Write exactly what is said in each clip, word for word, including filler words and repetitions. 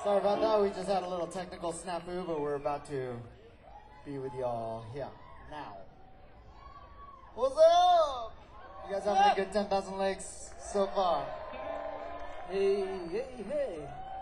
Sorry about that. We just had a little technical snafu, but we're about to be with y'all here now. What's up? You guys having a good ten thousand Legs so far? Hey, hey, hey.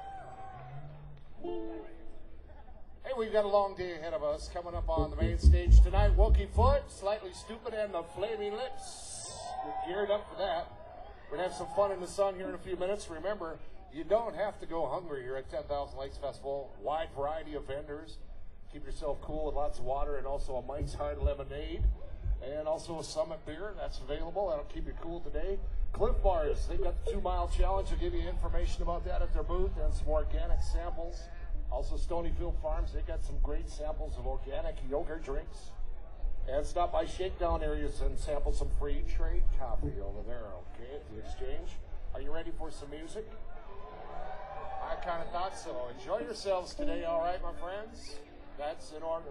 Hey, we've got a long day ahead of us. Coming up on the main stage tonight, Wookie Foot, Slightly Stupid, and the Flaming Lips. We're geared up for that. We're going to have some fun in the sun here in a few minutes. Remember, you don't have to go hungry here at ten thousand Lakes Festival. Wide variety of vendors. Keep yourself cool with lots of water and also a Mike's Hard Lemonade. And also a Summit beer that's available. That'll keep you cool today. Cliff Bars, they've got the two-mile challenge. They'll give you information about that at their booth and some organic samples. Also, Stonyfield Farms, they got some great samples of organic yogurt drinks. And stop by Shakedown areas and sample some free trade coffee over there, okay, at the exchange. Are you ready for some music? I kind of thought so. Enjoy yourselves today, all right, my friends? That's in order.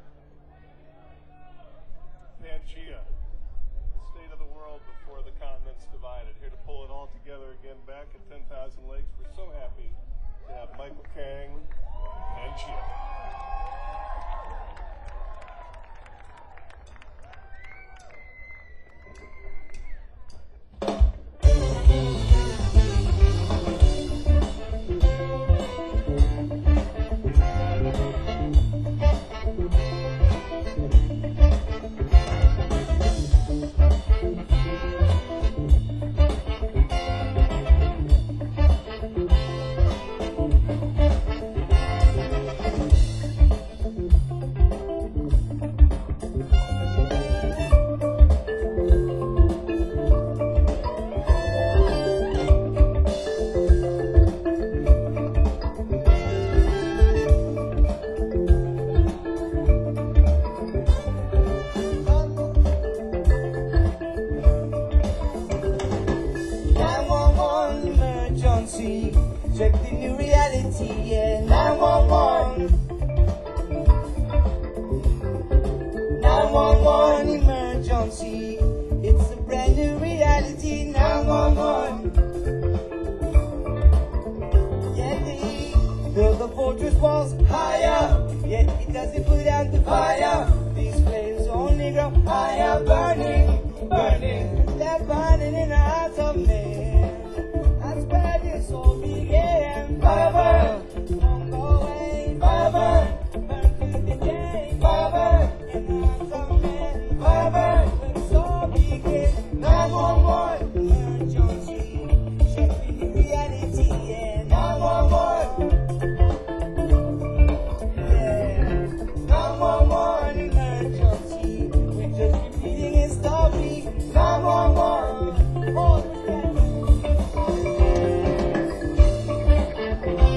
Pangea, the state of the world before the continents divided. Here to pull it all together again back at ten thousand Lakes. We're so happy to have Michael Kang, Pangea. Check the new reality, yeah, nine one one. nine one one emergency. It's a brand new reality, nine one one. Yeah, they build the fortress walls higher, yet it doesn't put out the fire. These flames only grow higher, burning, burning. They're burning in the hearts of men. That's where this all began. Fire, don't go away. Fire, burn to the day. Fire, in the hearts of men. Fire, where this all began. nine one one emergency. Check the new reality, yeah. nine one one. Yeah. nine one one emergency. We're just repeating a story. nine one one. Oh, yeah.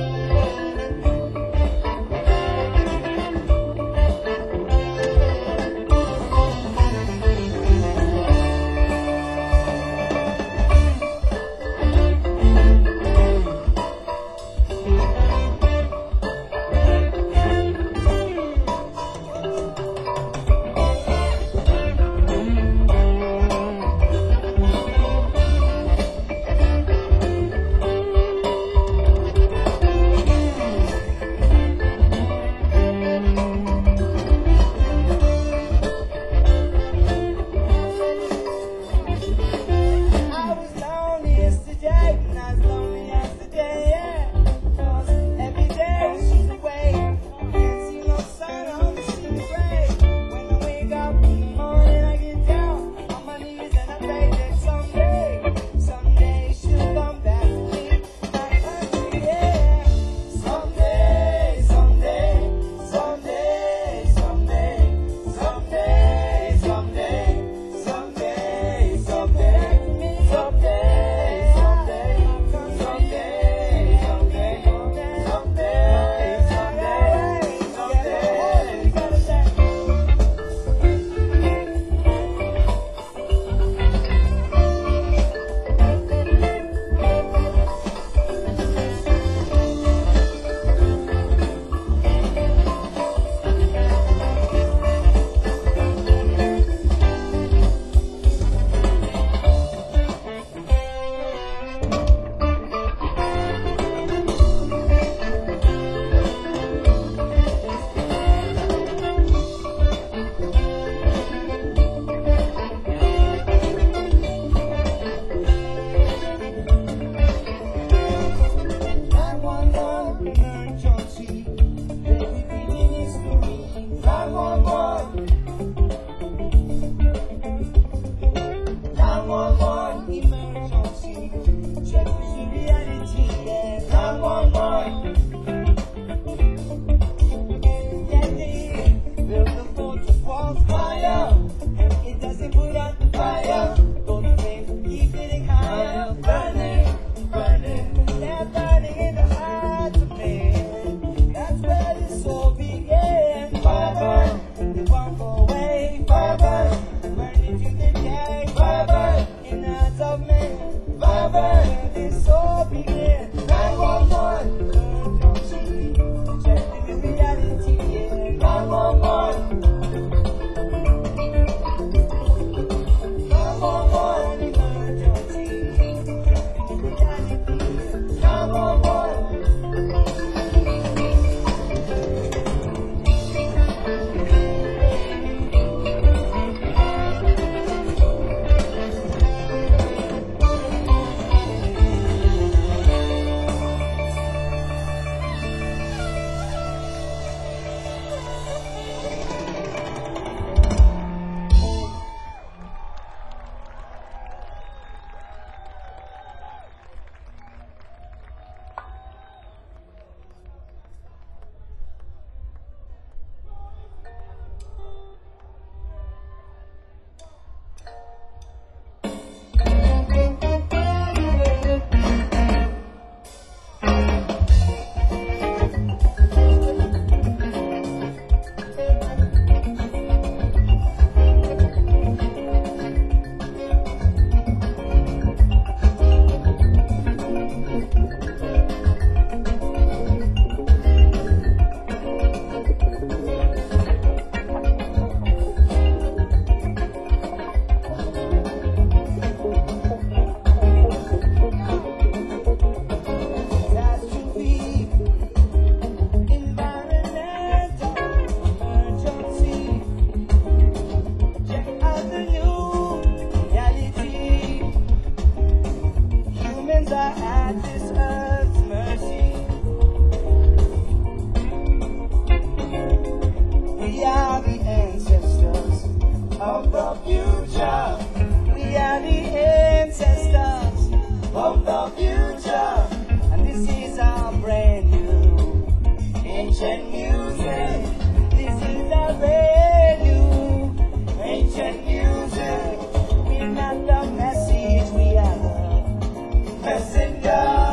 ancient music. This is our radio, ancient music. We're not the message, we are the messengers.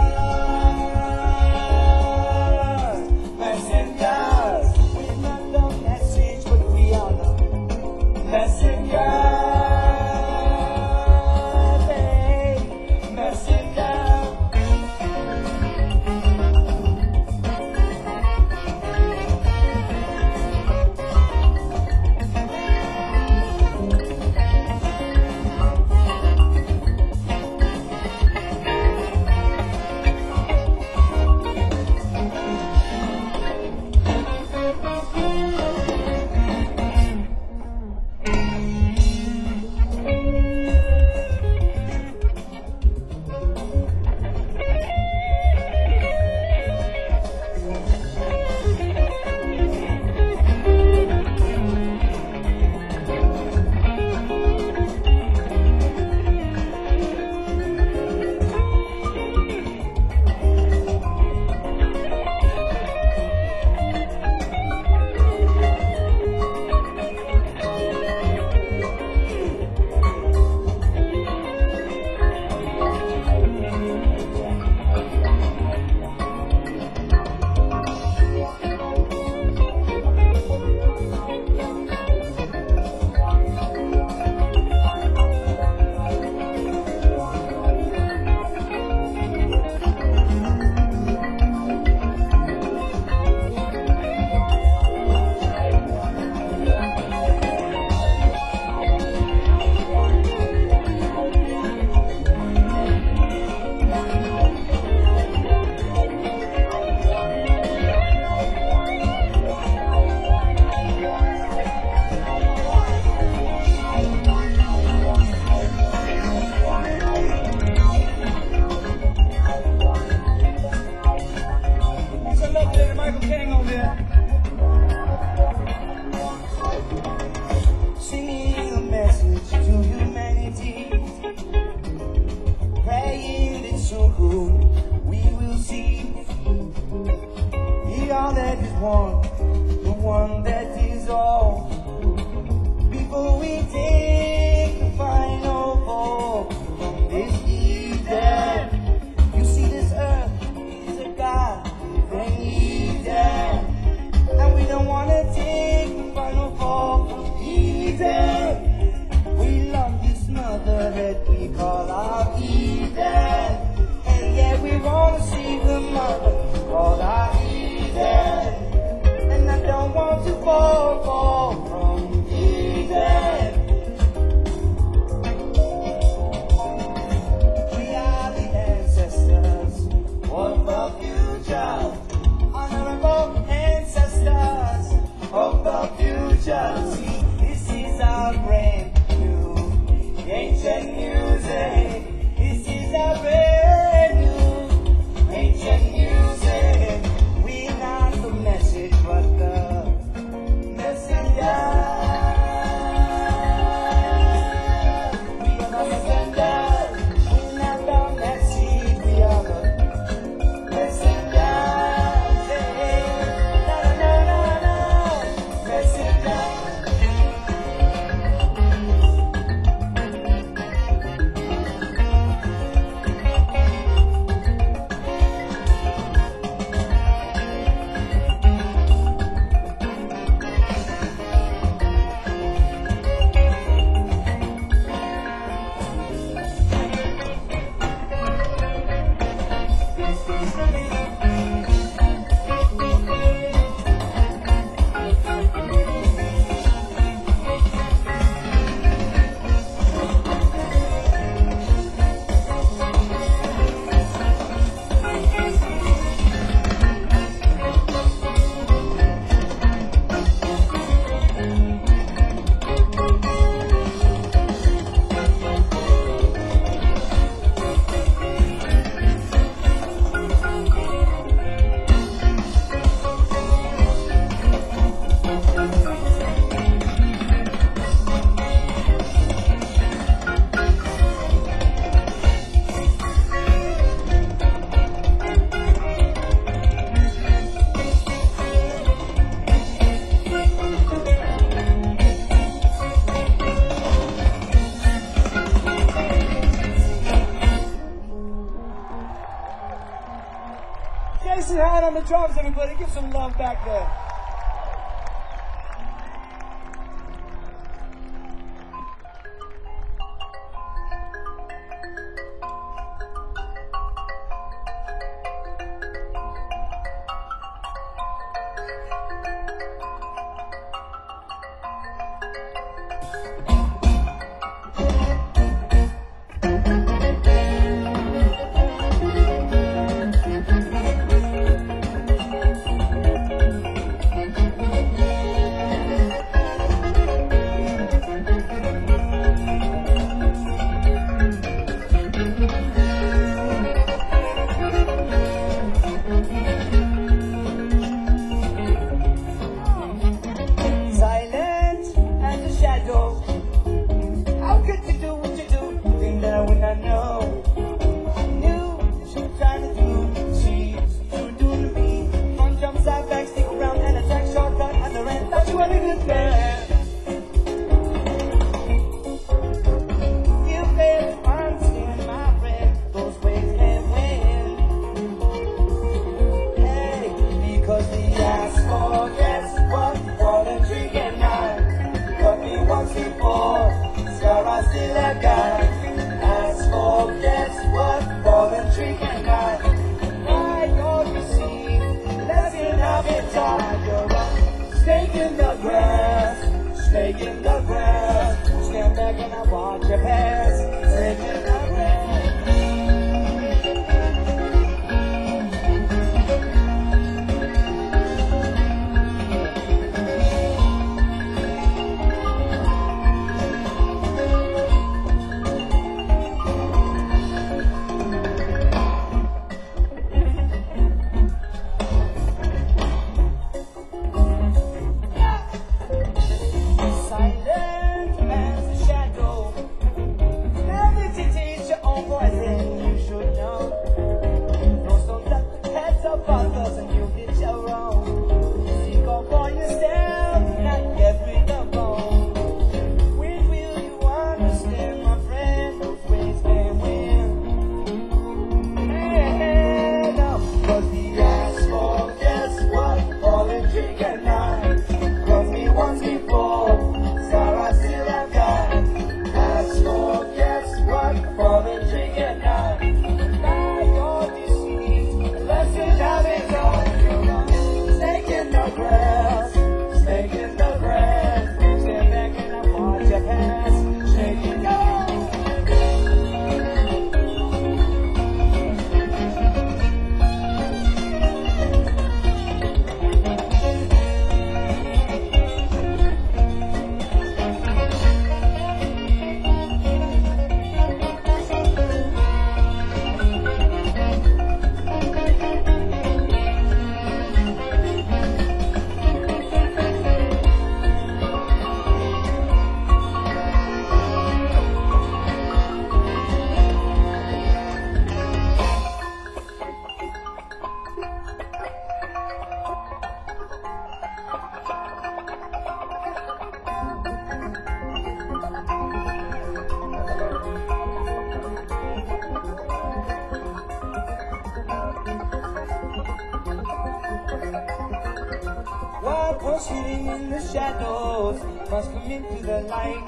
Messengers. We're not the message, but we are the messengers. Hey, messengers. Singing a message to humanity, praying that soon we will see the all that is one, the one that is all. Before we take the final fall from this Eden, you see this earth is a God-given Eden, and we don't want to take the final fall from Eden. We love this mother that we call our Eden, and yet we want to see the mother called our Eden. And I don't want to fall, fall Jason Hahn on the drums, everybody. Give some love back there. Sitting in the shadows must come into the light.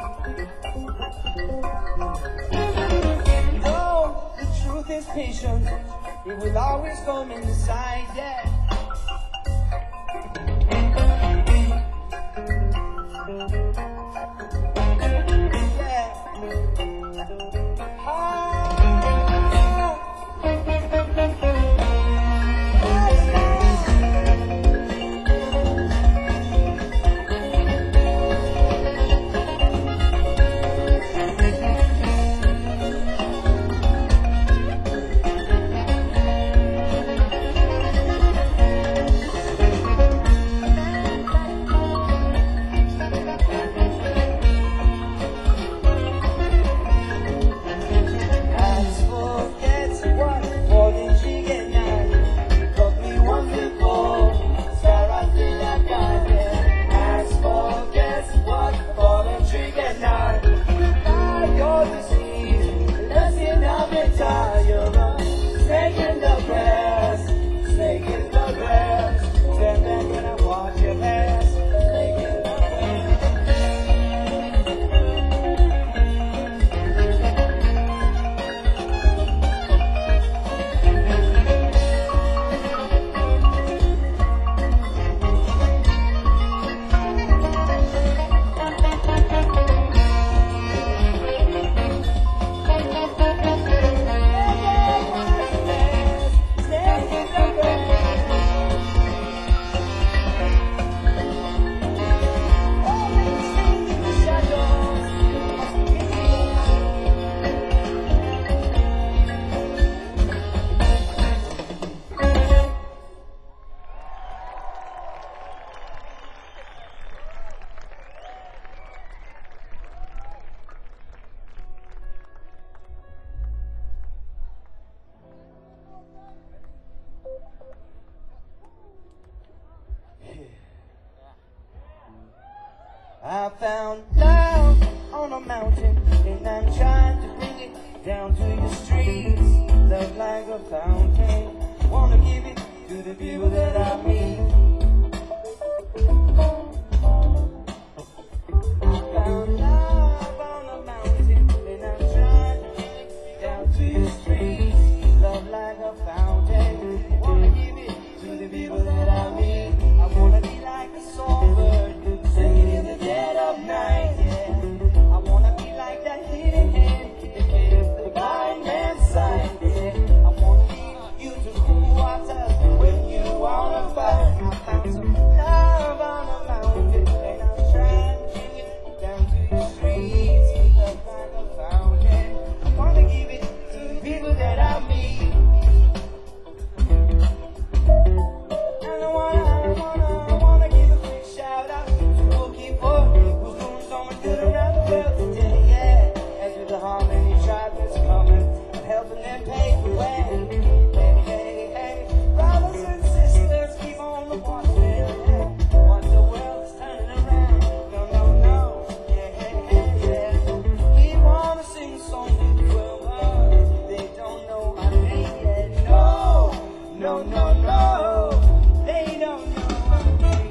No, the truth is patient. It will always come into sight. Yeah. Yeah. Ah. I found love on a mountain, and I'm trying to bring it down to your streets. Love like a fountain, wanna give it to the people that I meet. I found love on a mountain, and I'm trying to bring it down to your streets. Love like a fountain, wanna give it to the people that I meet. I wanna be like a songbird, singing in the dead of night, yeah. I wanna be like that hidden hand that gives the blind man's sight, yeah. I wanna lead you to cool water when you wanna fight. I found some love on a mountain, and I'm trying to bring it down to your streets. Love like a fountain, I wanna give it to the people that I meet. And I wanna, I wanna, I wanna give a quick shout out to Wookie Boy, who's doing so much good around the world today, yeah. As with the Harmony Tribe that's coming and helping them pave the way. Hey, hey, hey, brothers and sisters, keep on the watching, yeah. Watch the world is turning around. No, no, no, yeah, hey, hey, yeah. We wanna sing songs to the world, they don't know our name yet. No, no, no, no. They don't know our name.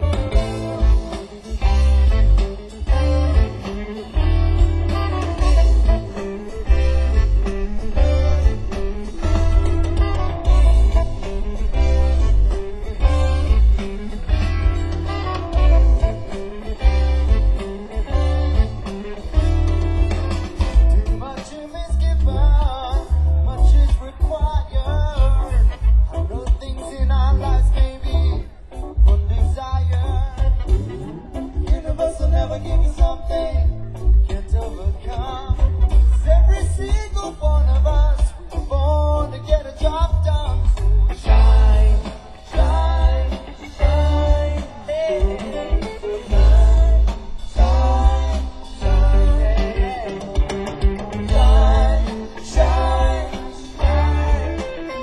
Too much is given, much is required. I know things in our lives may be undesired. The universe will never give you something you can't overcome. 'Cause every single one of us was born to get a job done. So shine, shine, shine, hey, shine, shine, shine, hey. Shine, shine, shine,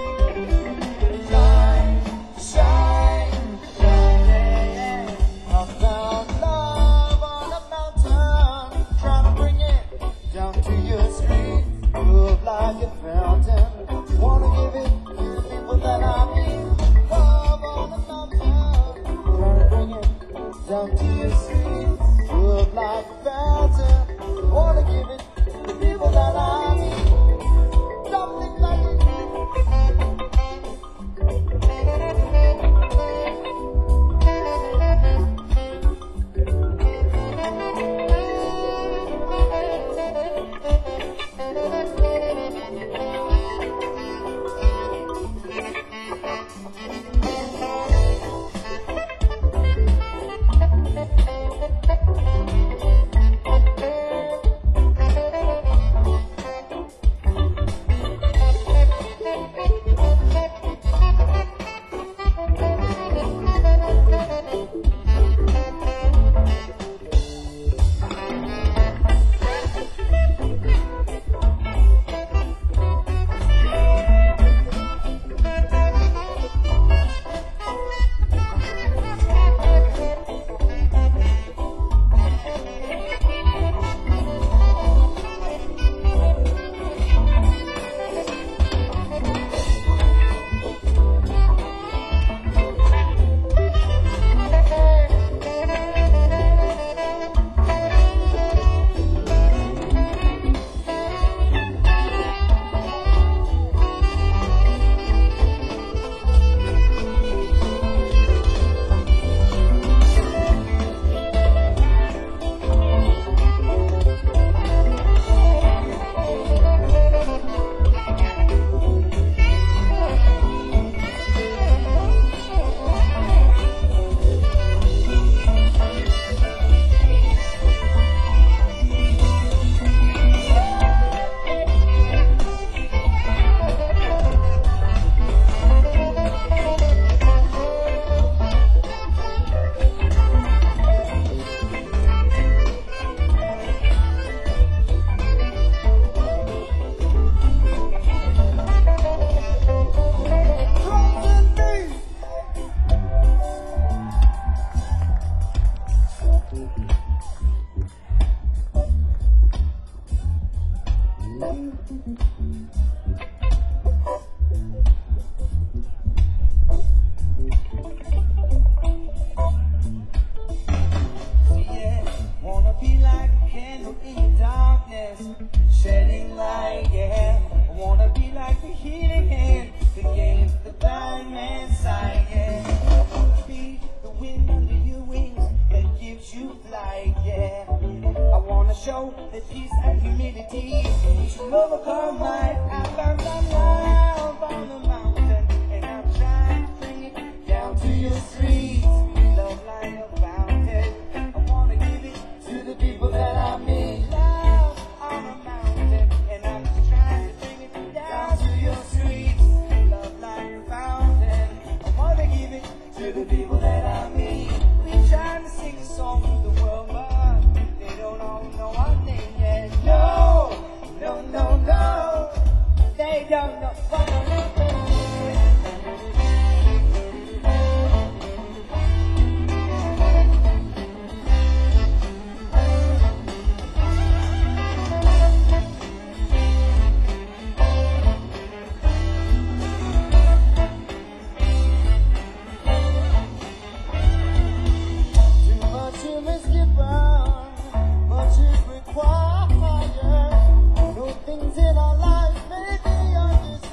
shine, shine, shine, yeah. I found love on a mountain, trying to bring it down to your street. Love like a fountain, wanna give it to the people that I meet. Love on a mountain, trying to bring it down to your street. Love like a fountain, wanna give it to the people that I meet. Something like it. Thank you. know that peace and humility should overcome my. I found some love on the mountain, and I'm trying to bring it down to your streets. Love like a fountain, I wanna give it to the people that I meet. Love on a mountain, and I'm just trying to bring it down to your streets. Love like a fountain, I wanna give it to the people that I meet. We trying to sing a song to the world, but they don't all know our name yet. No, no, no, no, they don't know. Too much image get burned, much is required. No things in our life may be understood.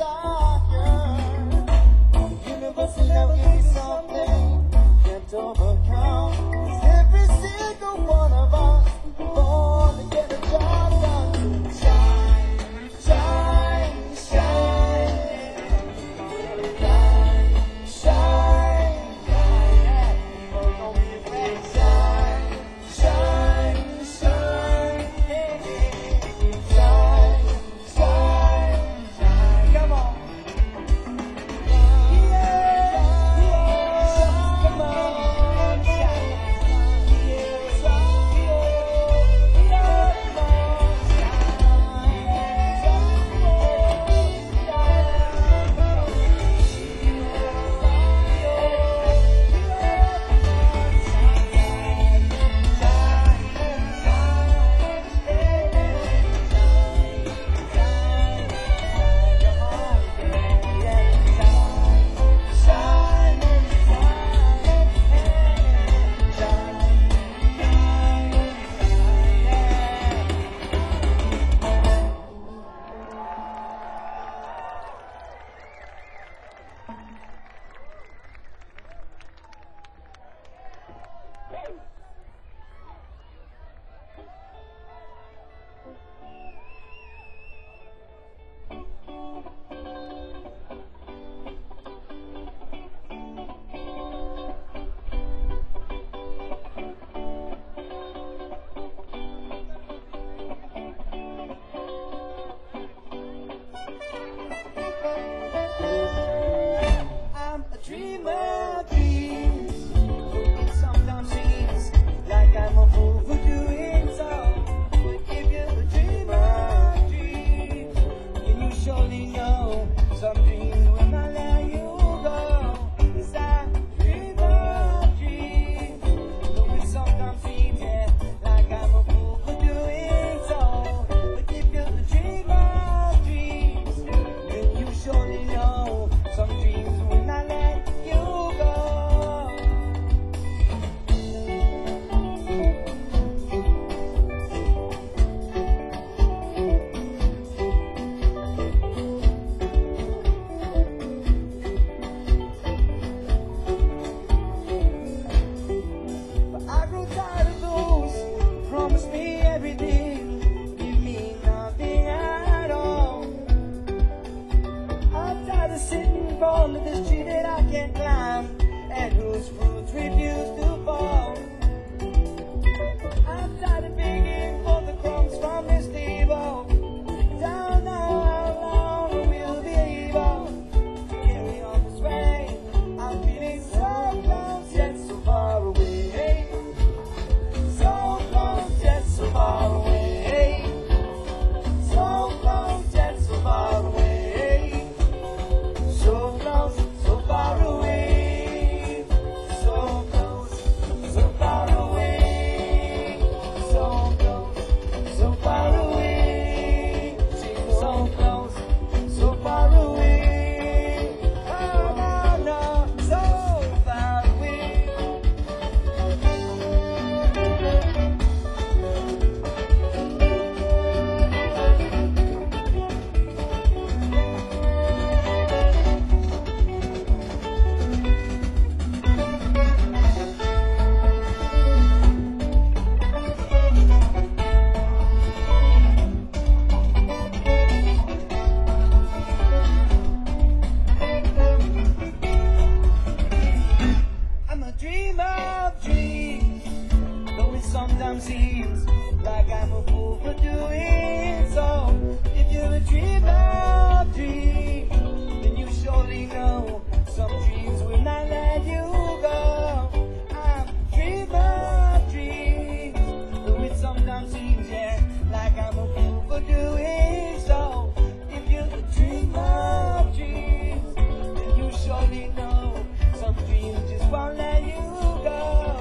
dream of dreams, though it sometimes seems like I'm a fool for doing so. If you're a dreamer of dreams, then you surely know some dreams will not let you go. I'm a dreamer of dreams, though it sometimes seems, yeah, like I'm a fool for doing so. If you're a dreamer of dreams, then you surely know some dreams just won't let you go.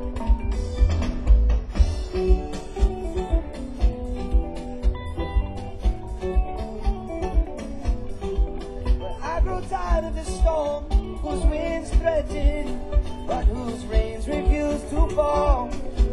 Well, I grow tired of the storm whose winds threaten, but whose rains refuse to fall.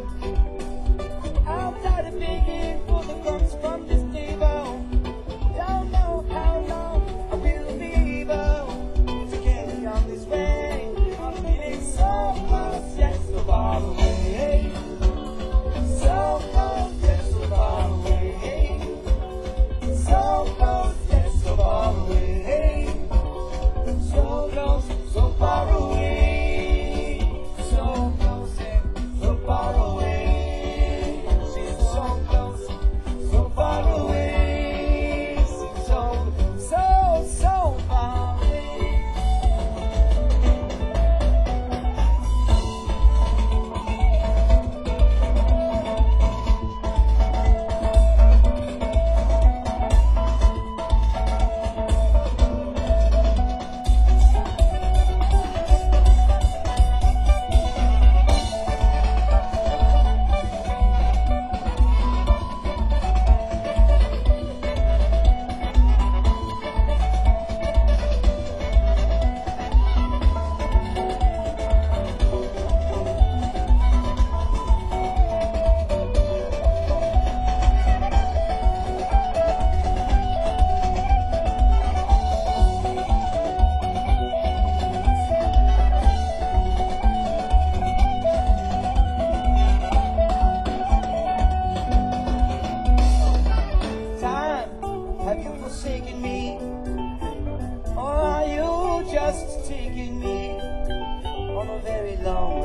I'm tired of begging for the crumbs from this table. Don't know how long I will be able to carry on this way. I'm feeling so close, yet so far away. So close, yet so far away. So close, yet so far away. So close, so far away. So close, yet so far away. She's so close, so far away. So, so, so far away. Time, have you forsaken me? Or are you just taking me on a very long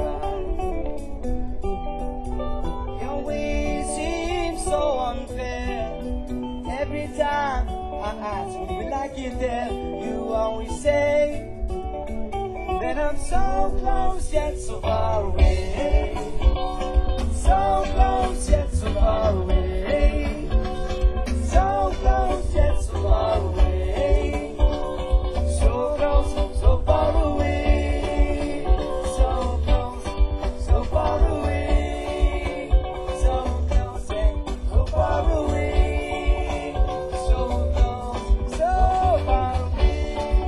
ride? Your ways seem so unfair. Every time I ask, will I get there? You always say that I'm so close yet so far away. So close yet so far away. So close yet so far away. So close, so far away. So close, so far away. So close yet so far away. So close, so far away.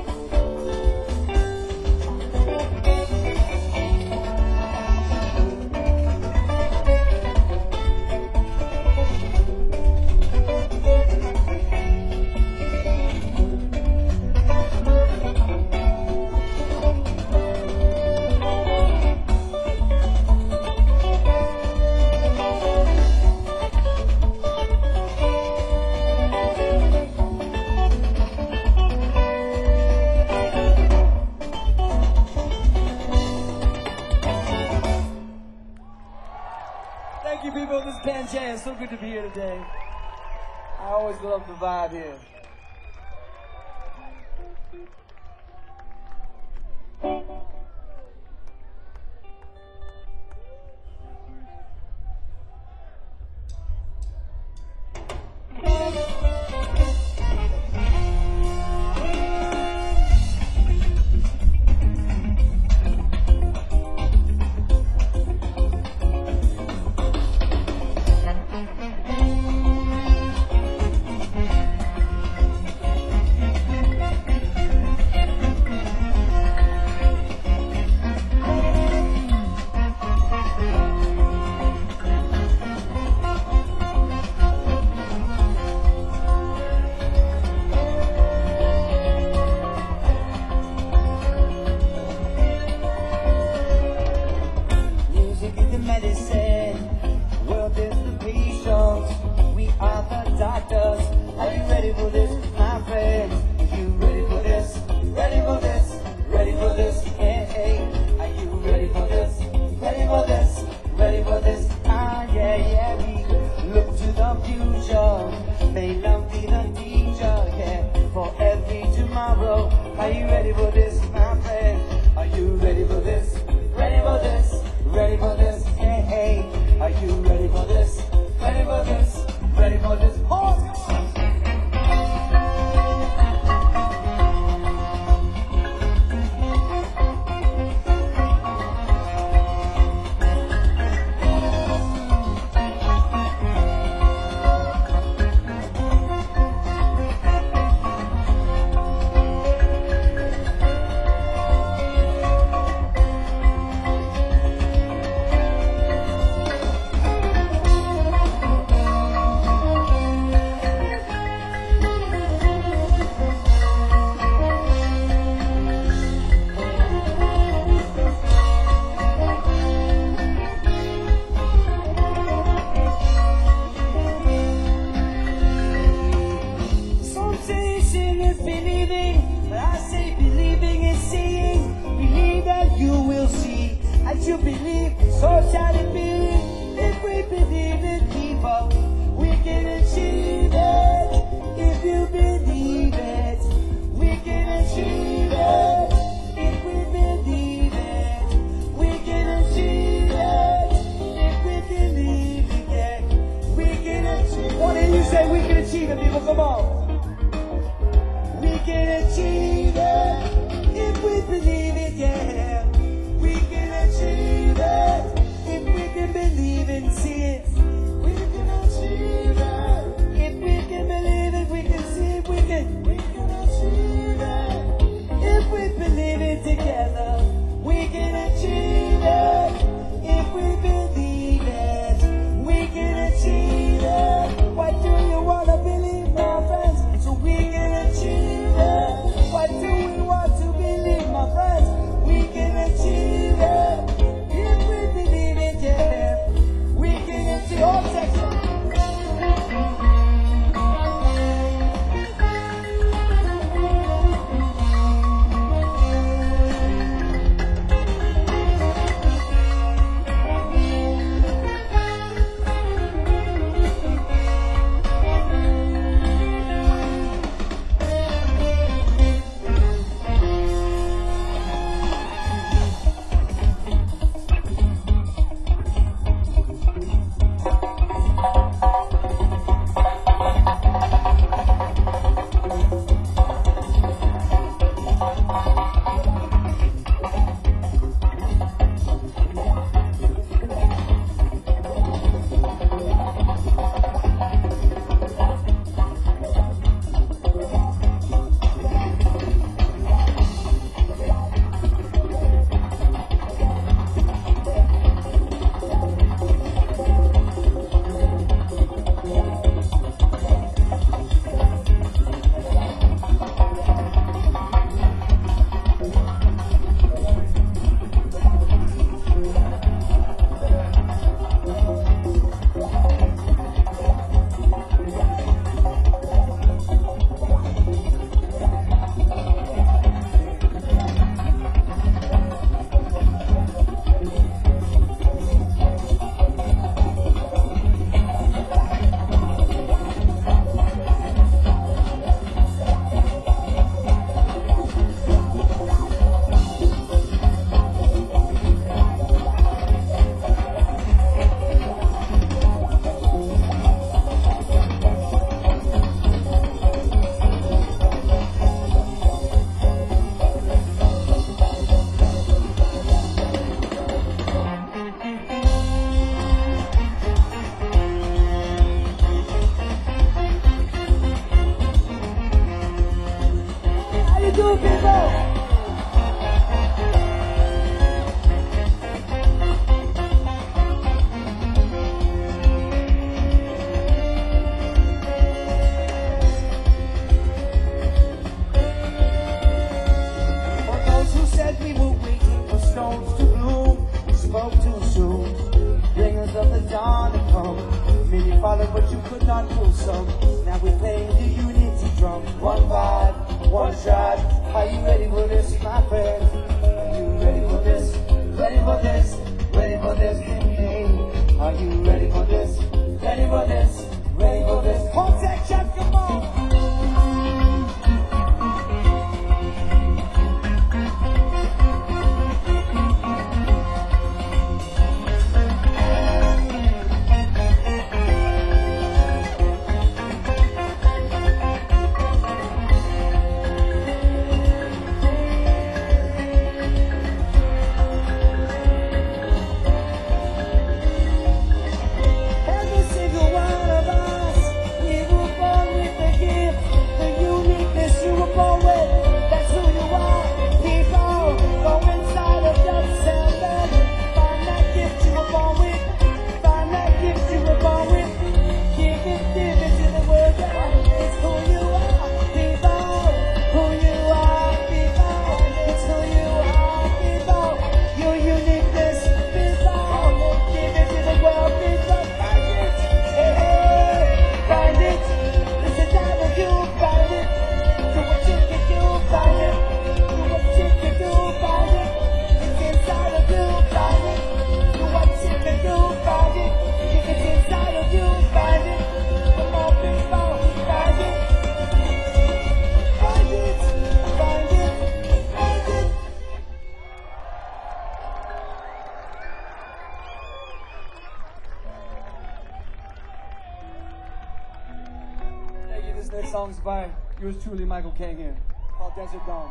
Thank you, people. This is Panchea. So good to be here today. I always love the vibe here. Ready for this? Hey, hey, are you ready for this? you believe? So shall it be. If we believe in people, we can achieve it. If you believe it, we can achieve it. If we believe it, we can achieve it. If we believe it, yeah, we can achieve it. Why don't you say we can achieve it, people? Come on. We can achieve it. If we believe it, yeah, we can achieve it. If we can believe and see it, we can achieve it. If we can believe it, we can see it, we can, we can achieve it. If we believe it together, we can achieve it. If we believe it, we can achieve it. What do you want to believe, my friends? So we can achieve it. What do we want to believe, my friends? We can achieve it. If we believe it, yeah, we can achieve all section. This song's by yours truly, Michael Kang here, called Desert Dawn.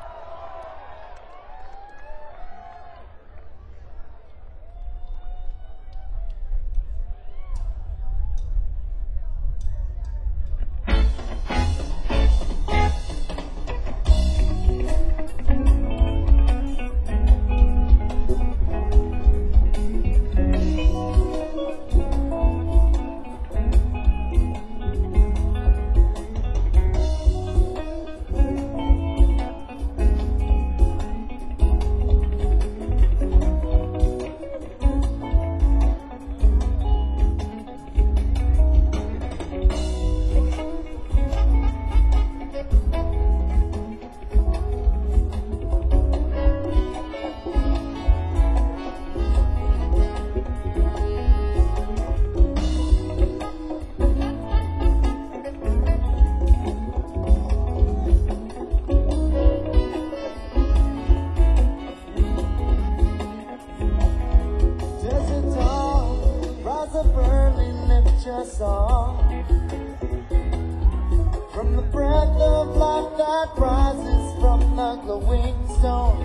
From the breath of life that rises from the glowing stone,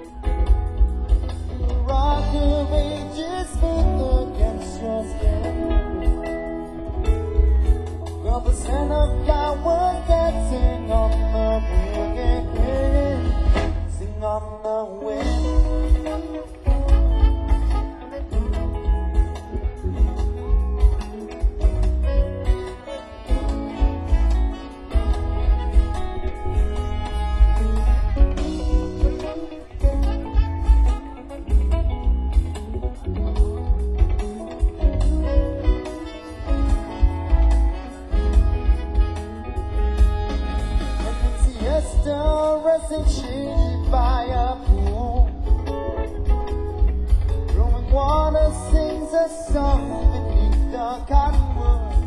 the rock of ages smooth against your skin. Well, the scent of flowers that sing on the wind, sing on the wind. Resting shaded by a pool, flowing water sings a song beneath the cottonwood.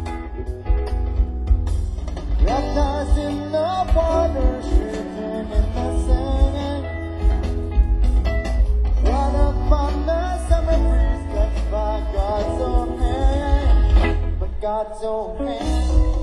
Reptiles in the water, shivering in the sand. Right upon the summer breeze, left by God's own hand, by God's own hand.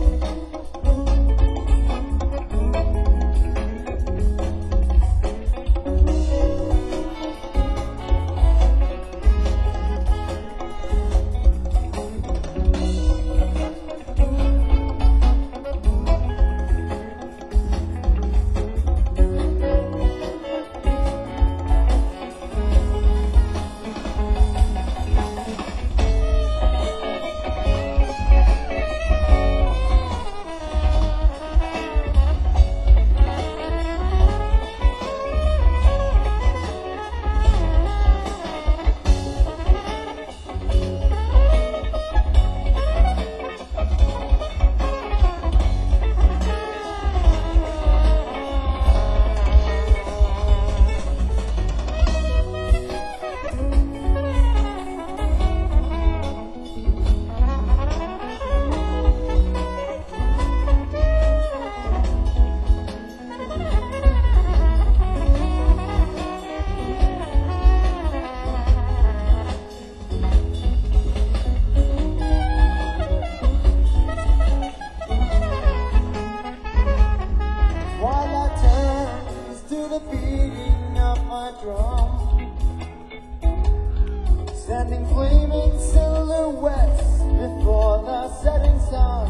Standing flaming silhouettes before the setting sun.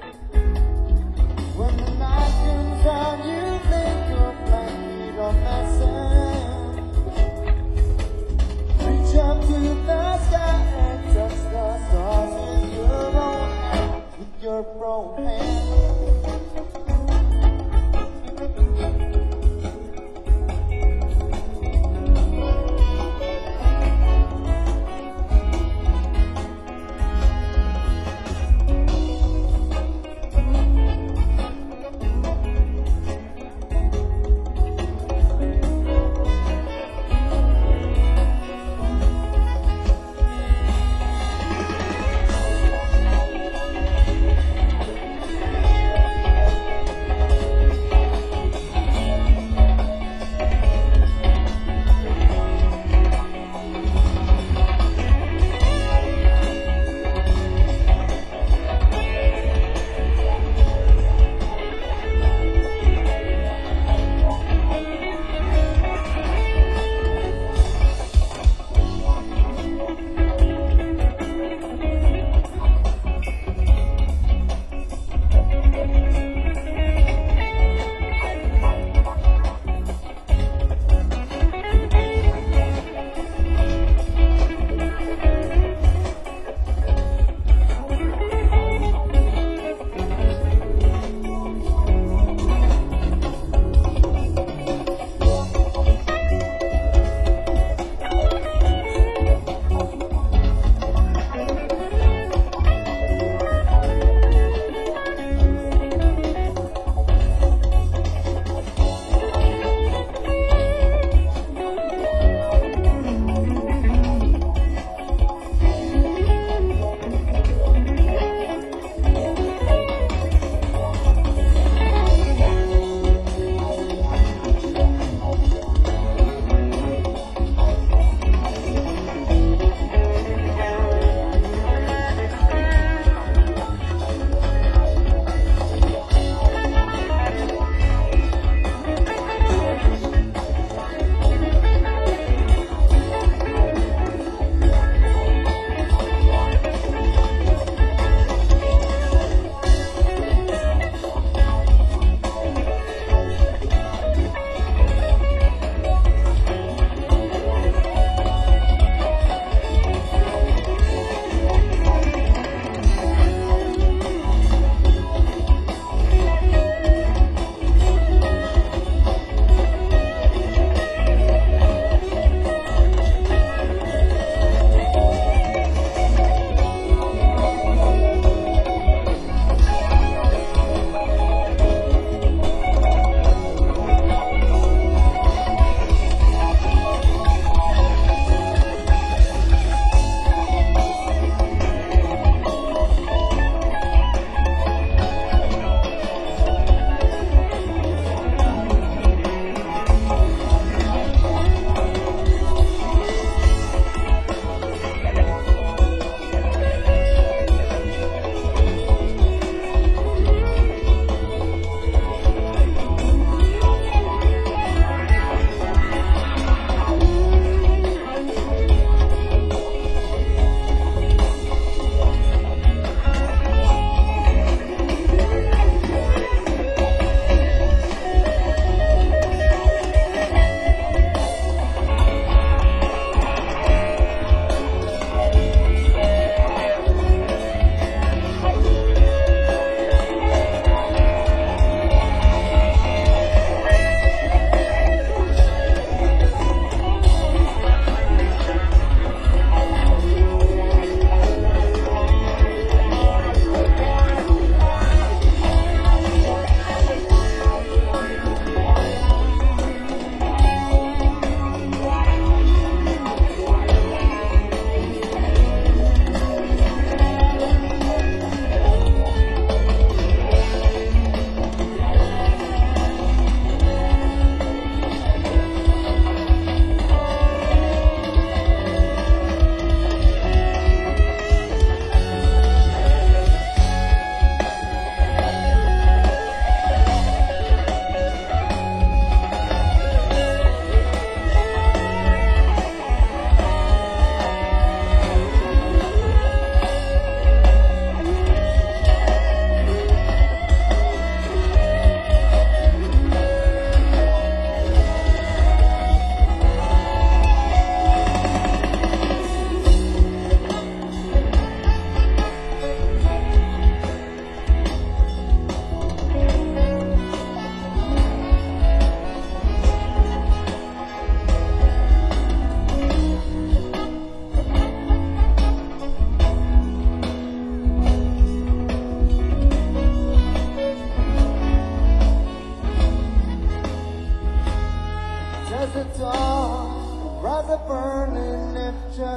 When the night comes down, you think of blank feet on the sand. Reach up to the sky and touch the stars with your own hand, with your own hand.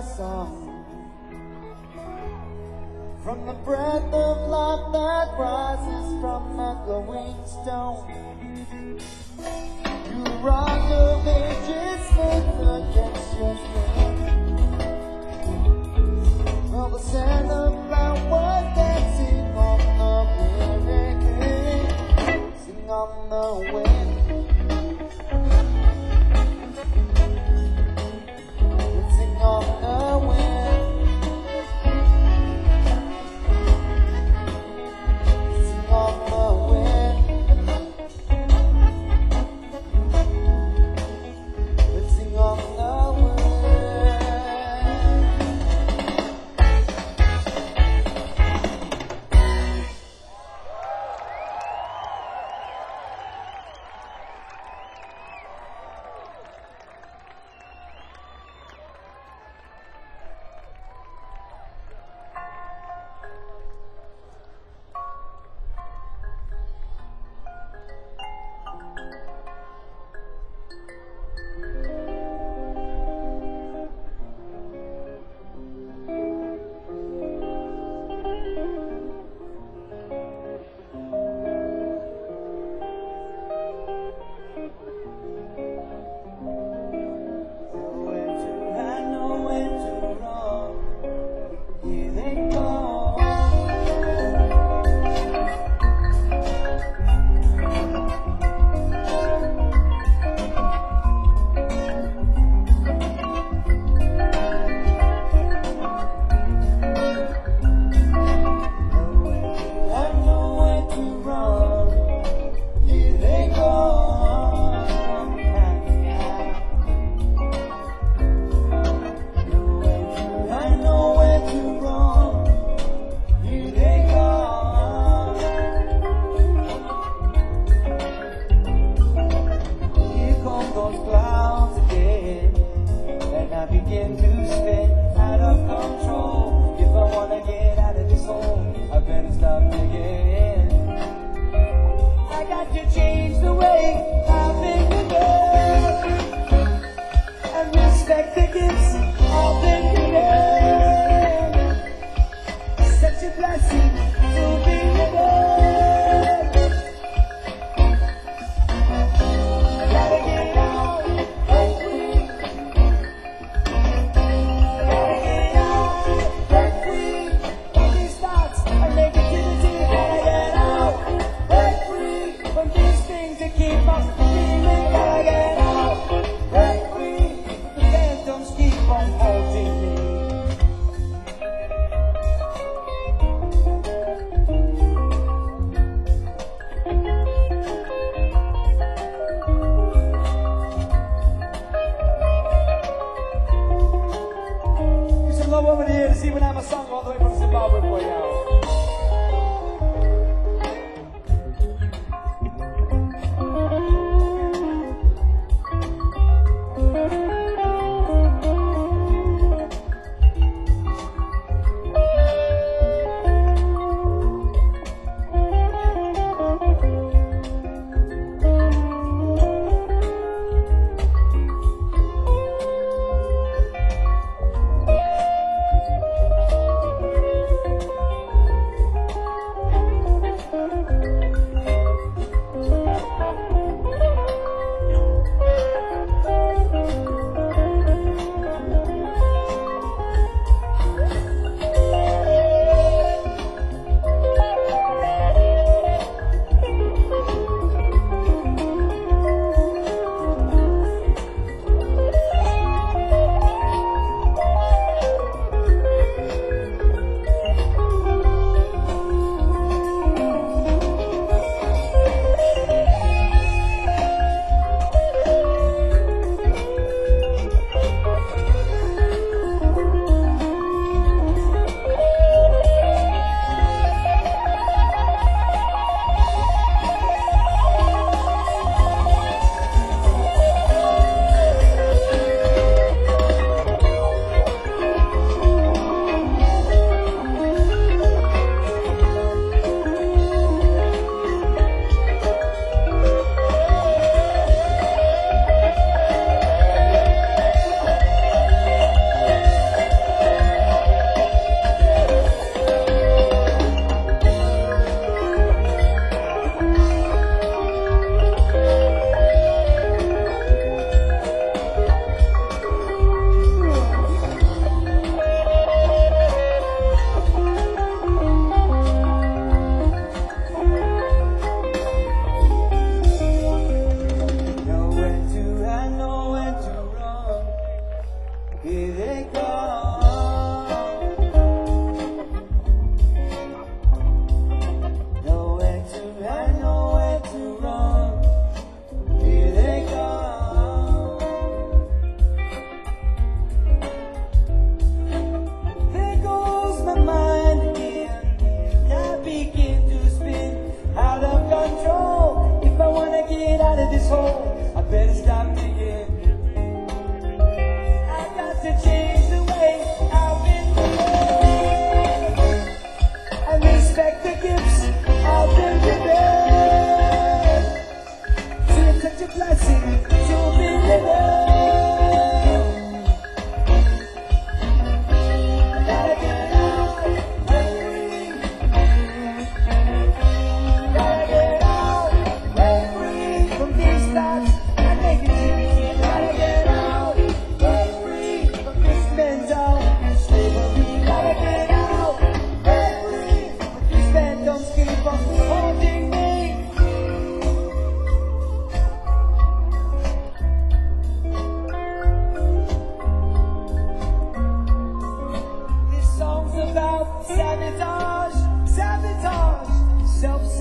a song. From the breath of life that rises from a glowing stone, to the rock of ages smooth against your skin. Well, the scent of flowers dancing on the wind, sing on the wind, sing on the wind. On the wind, let's sing on the wind.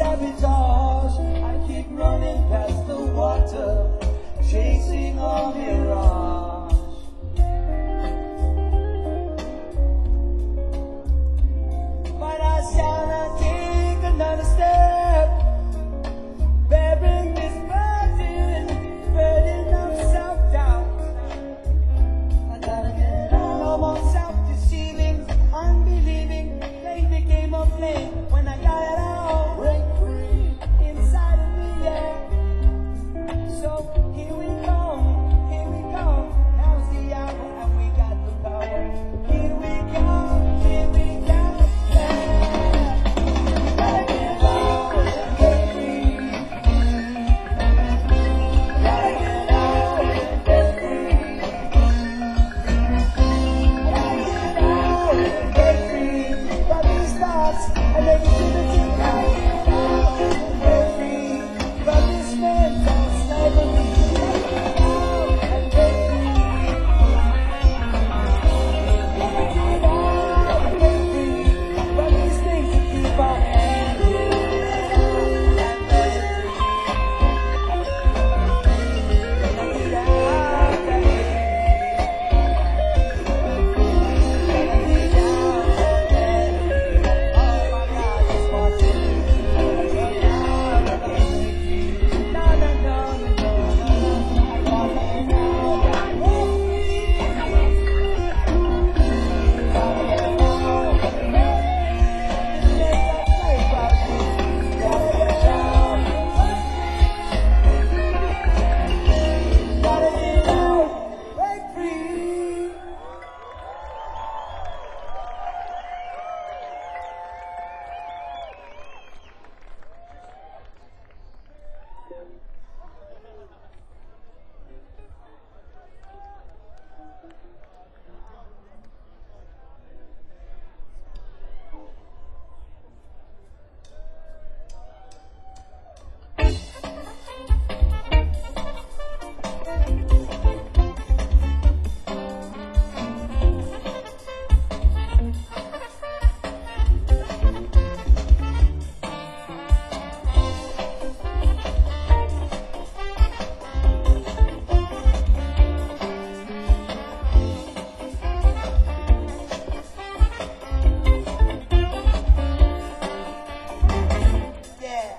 sabotage. I keep running past the water, chasing a mirage. But I shall not take another step, bearing this burden, burden of self-doubt. I gotta get out. No more self-deceiving, unbelieving, play the game of flame. When I got it all, break free inside of me, yeah. So here we go, here we go. Now's the hour, and we got the power. Here we go, here we go, yeah. Gotta get out and get free. Gotta get out and get free. Gotta get out and get free from these thoughts and negativity. Gotta get out and get free from this mental slavery. Gotta get out and get free. Gotta get out and get free from these things that keep on hanging. And get free. Gotta get out and get free. Yeah.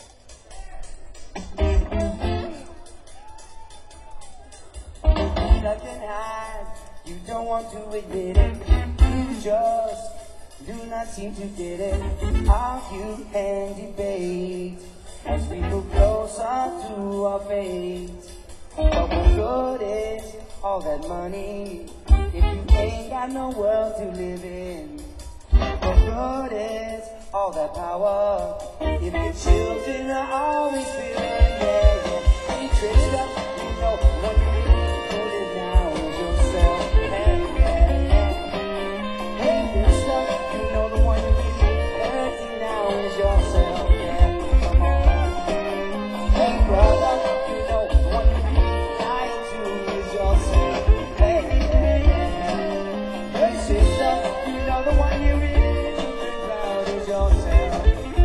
Nothing hide, you don't want to admit it. You just do not seem to get it. Argue and debate as we move closer to our fate. But what good is all that money if you ain't got no world to live in? What good is all that power if your children are always feeling, yeah, yeah. You tricked up, you know, when you really put it down with yourself, hey, hey, hey. Hey, this stuff, you know the one you really hurting now is yourself, yeah, come on. Hey, brother, you know the one you really lying to is yourself, hey, hey, hey. Hey, sister, you know the one you really proud is yourself.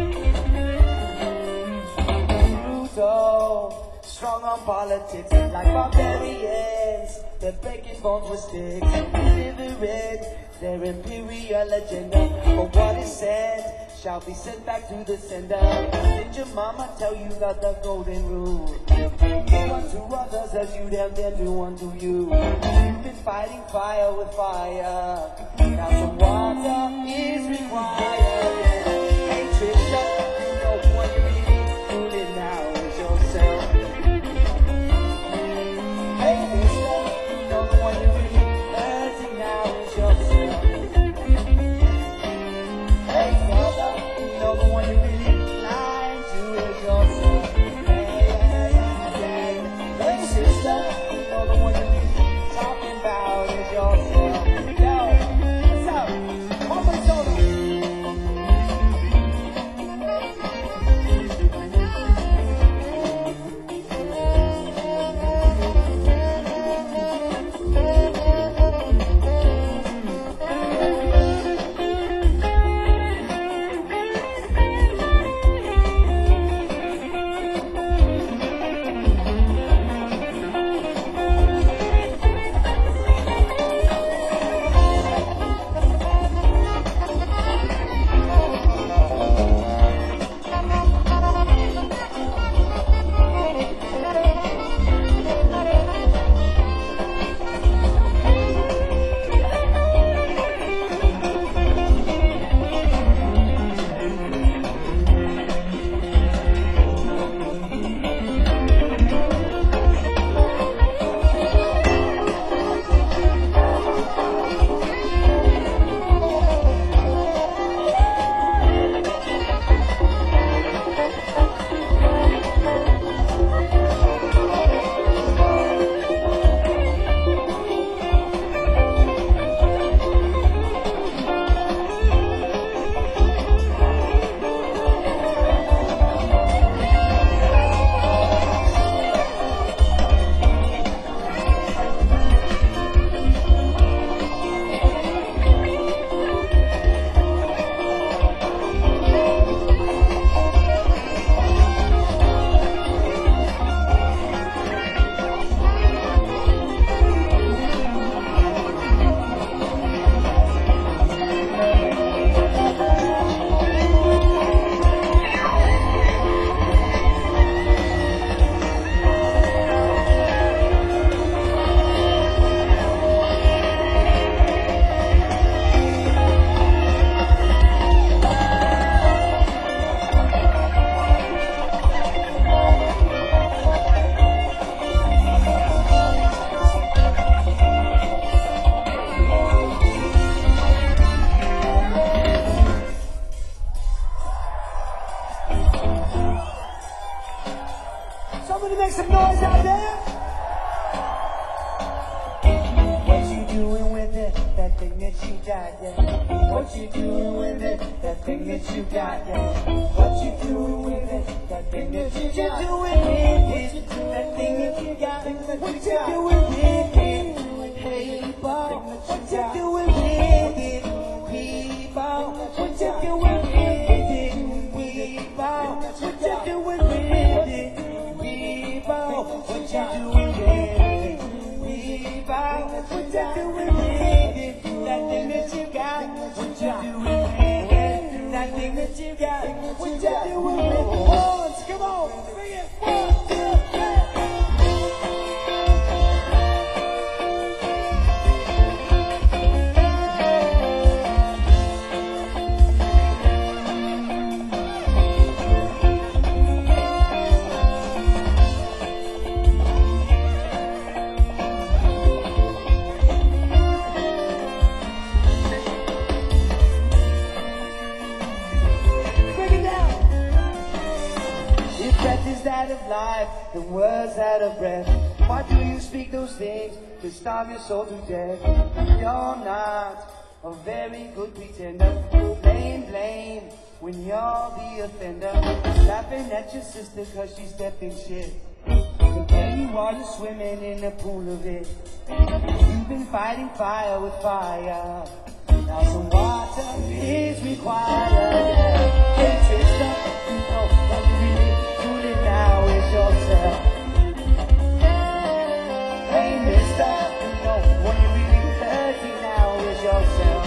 Brutal, strong on politics, like barbarians. They're breaking bones with sticks, delivering their imperial agenda. For what is sent shall be sent back to the sender. Did your mama tell you that the golden rule? Do unto others as you damn them do unto you. You've been fighting fire with fire. Now some water is required. Hey Trisha, you know what you really fooling now is yourself. Hey Trisha, you know the one you really hurting now is yourself. Hey brother, you know the one you really lying to is yourself. Hey, hey, hey, hey sister, you know the one you really talking about is yourself. Yo. you got, yeah. What you doing with it? That thing that you got, yeah. What you doing with it? That thing that you got. What you doing with it? That thing that you got. What you doing with it? Hey, people, what you doing with it? People, what you doing with it? People, what you doing with it? People, what you doing with it? People, what you doing with it? That thing that you got, what you doing with it? That thing that you got, what you doing with it? Once, come on, bring it. One, two, three. Out of life and words out of breath. Why do you speak those things to starve your soul to death? You're not a very good pretender. Blame, blame when you're the offender. Laughing at your sister cause she's stepping shit. And there you are, you're swimming in a pool of it. You've been fighting fire with fire. Now some water is required. Hey, sister, you know what you really doing now is yourself. Hey, mister, you know what you really hurting now is yourself.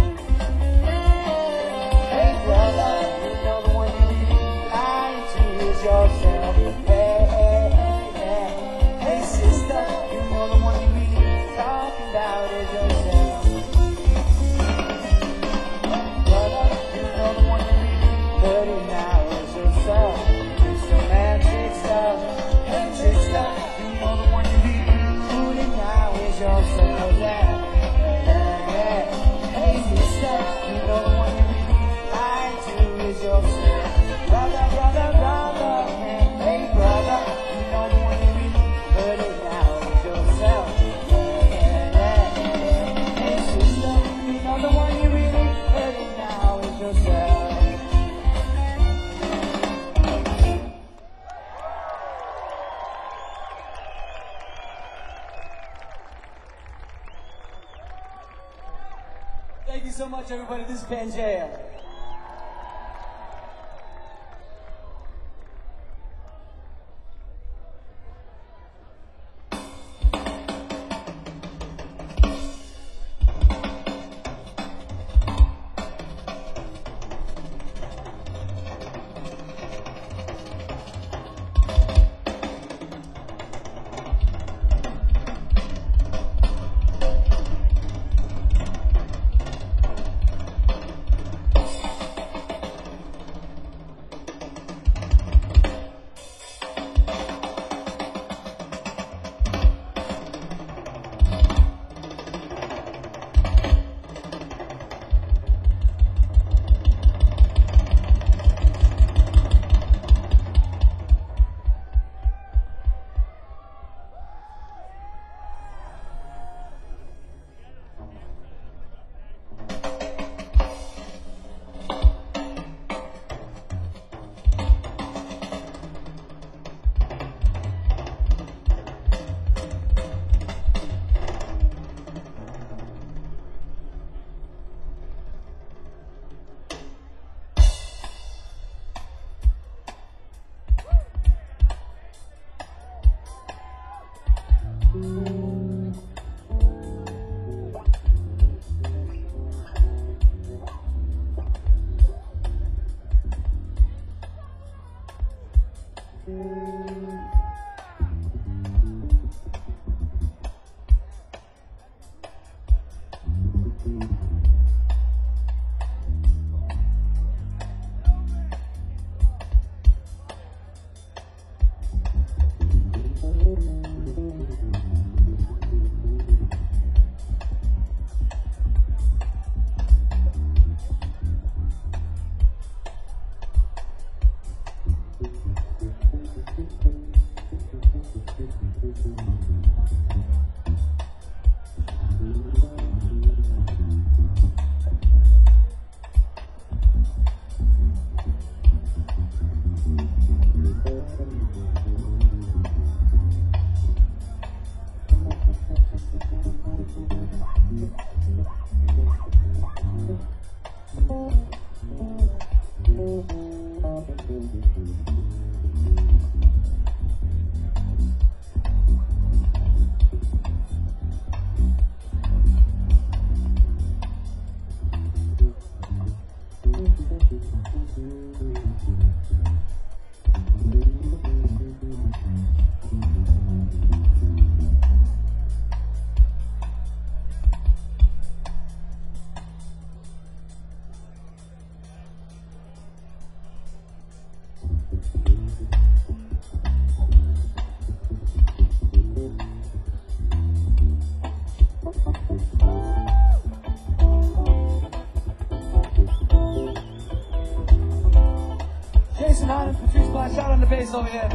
Hey, brother, you know the one you really lying to is yourself. Hey, hey, hey, hey. Hey, sister, you know the one you really talking about is yourself. Hurting now is yourself. It's romantic stuff. Hey, sister, you know the one you need. Hurting now is yourself. Yeah, yeah, yeah. Hey, sister, you know the one you need. Lying to is yourself. Brother, brother, brother. Hey, brother, you know the one you need. Hurting now is yourself. Yeah, yeah. Hey, sister, you know the one you really. Hurting now is yourself. Thank you so much, everybody. This is Pangea. Jason Adams, Patrice Black, shout on the bass over here.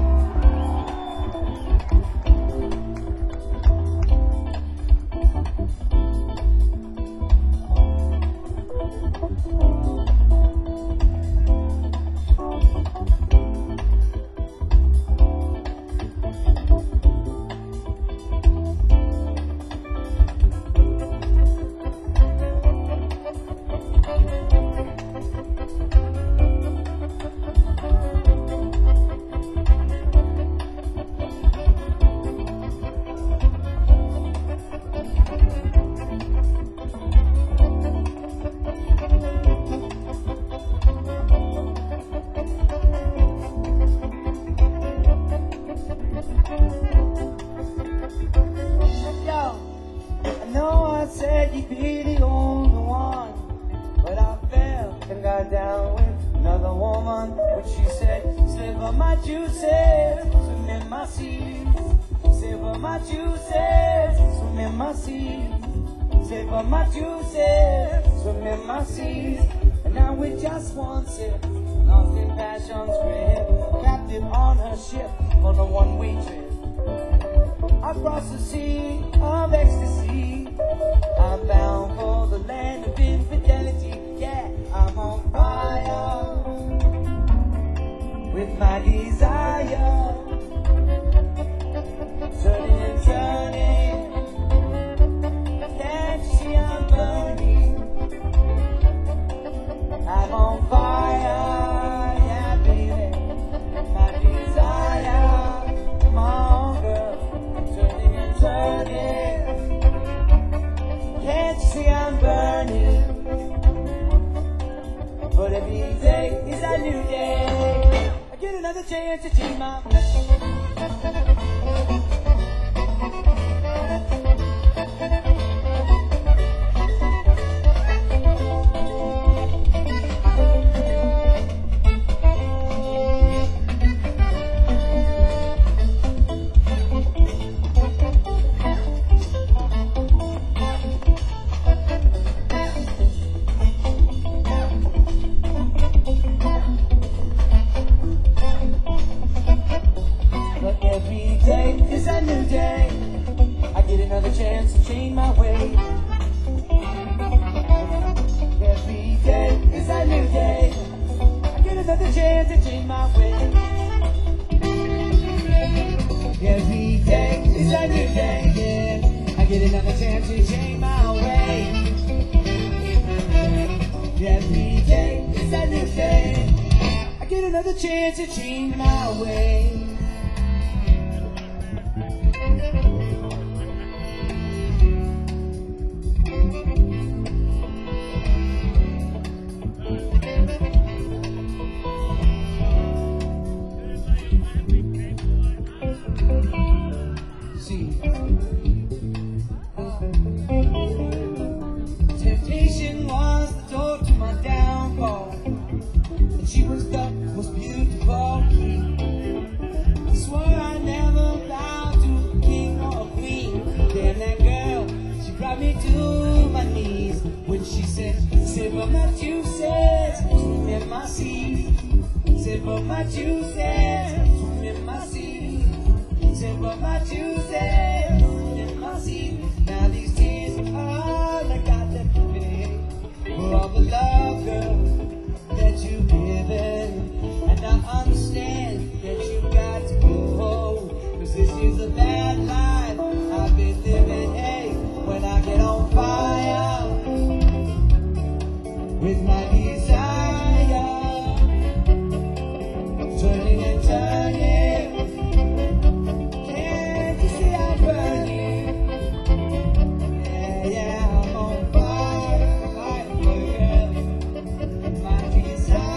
Yeah, I'm on fire, fire, girl. My desire.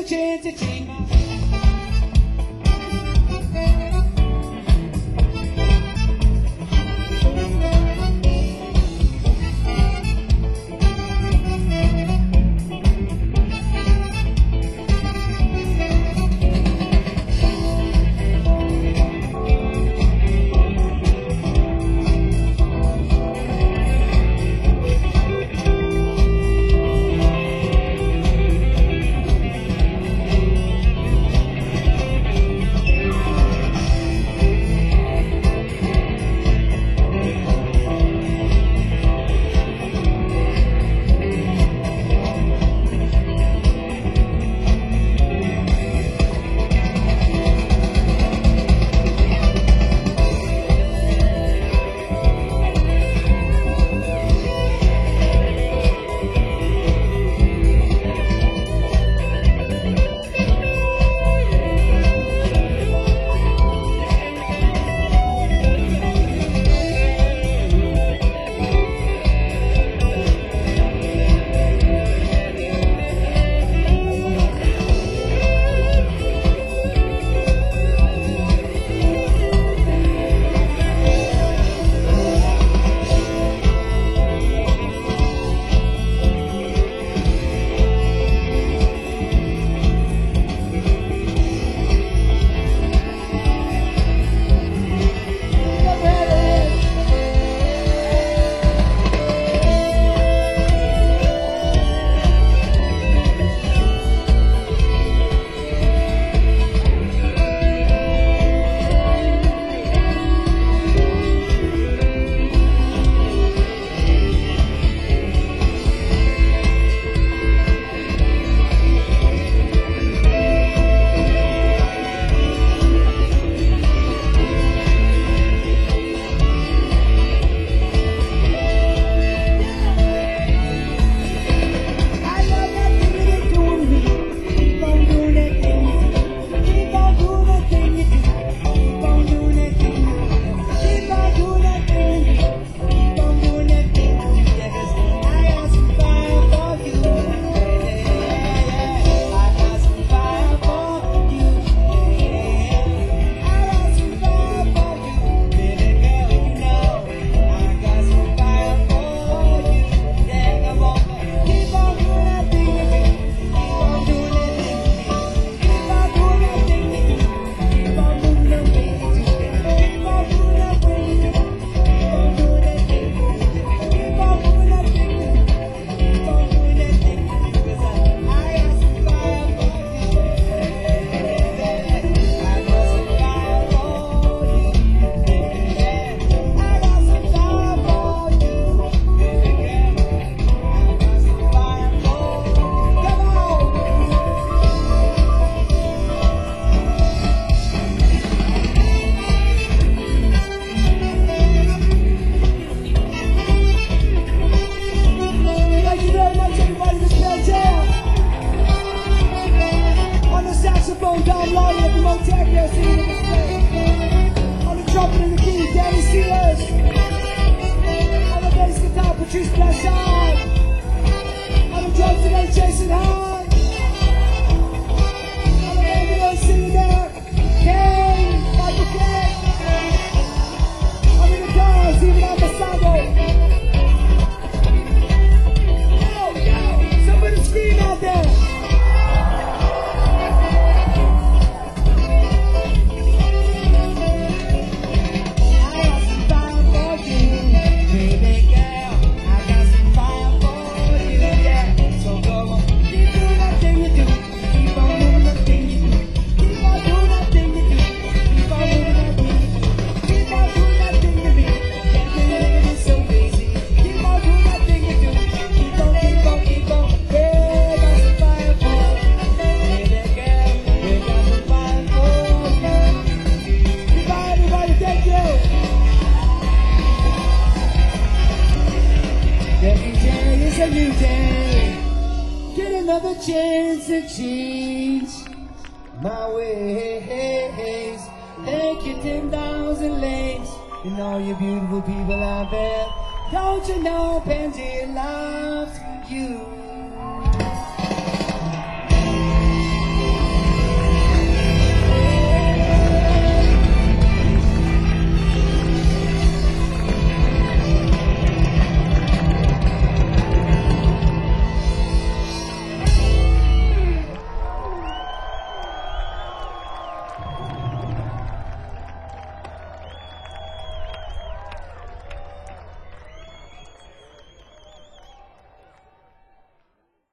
chance to change. another chance to change my ways. Thank you, ten thousand lanes, and all you beautiful people out there. Don't you know Pansy loves you?